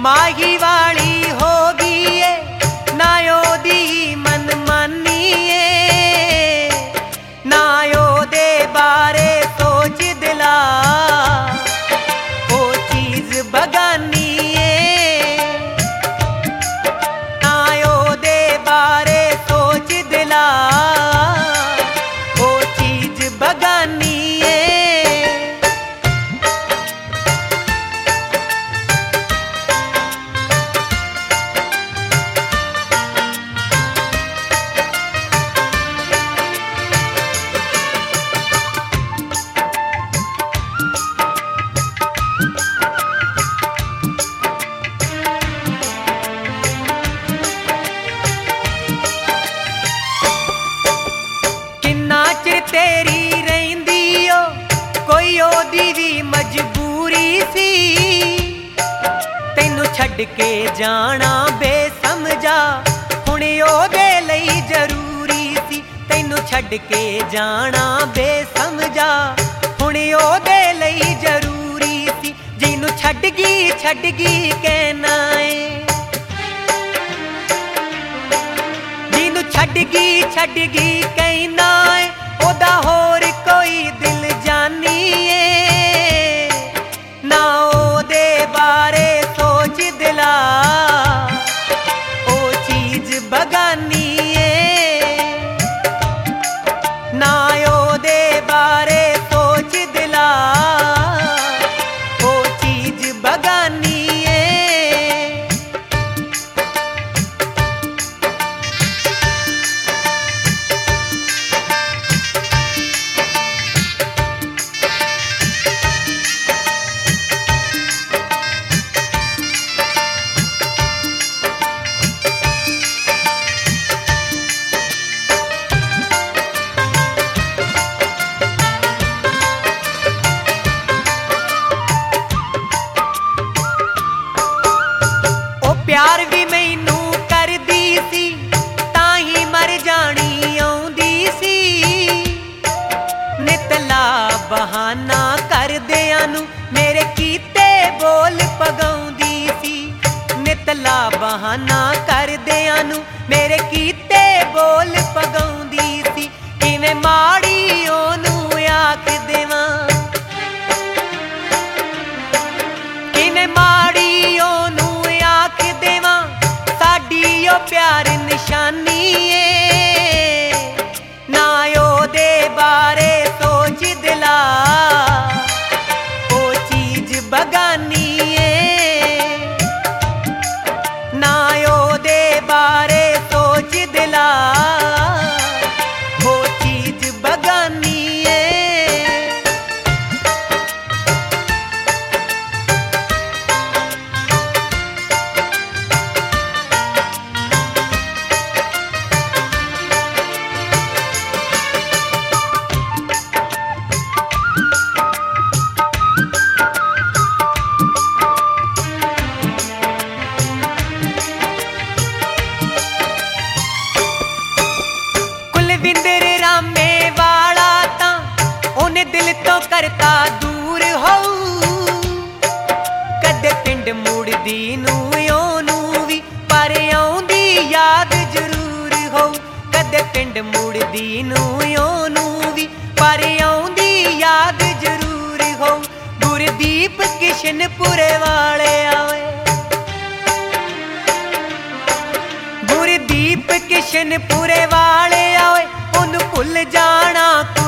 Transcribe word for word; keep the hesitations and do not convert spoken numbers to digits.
माही वाली हो गई है ना ओदी मनमानी है, ना ओदे बारे सोच दिला वो चीज बगानी है, ना ओदे बारे सोच दिला वो चीज बगानी है। तेरी रहिंदी ओ कोई ओदी भी मजबूरी सी, तैनू छड्ड के जाना बेसमझा हुण ओदे लई जरूरी सी, तैनू छड्ड के जाना बेसमझा हुण ओदे लई जरूरी सी। जिन्नू छड्ड गई छड्ड गई कहना है, जिन्नू छड्ड गई छड्ड गई कहना है, ओदा होर कोई दिल जानी है, ना ओदे बारे सोच दिला ओ चीज बगानी है, ना ओदे बारे सोच दिला ओ चीज बगानी है। प्यार भी मैनू करदी सी ताही मर जानी आउंदी सी, नितला बहाना करदियां नू मेरे कीते बोल पगाउंदी सी, नितला बहाना करदियां नू मेरे कीते बोल पगाउंदी सी। किवें माड़ी ओनू आख देवां, किवें माड़ी ओनू आख देवां, साडी ओ प्यार निशानी है, ना ओदे बारे सोच दिला ओ चीज बगानी है, ना ओदे बारे सोच दिला वो चीज बगानी है। कुलविंदर रामे वाला तां ओने दिल तो करता दूर हो, कदे पिंड मुड़दी नू ओनू भी पर आउंदी याद जरूर हो, कदे पिंड मुड़दी नू ओनू भी पर आउंदी याद जरूर हो। गुरदीप किशनपुरे वाले आवे, गुरदीप किशनपुरे वाले आवे, ओनू भुल जाना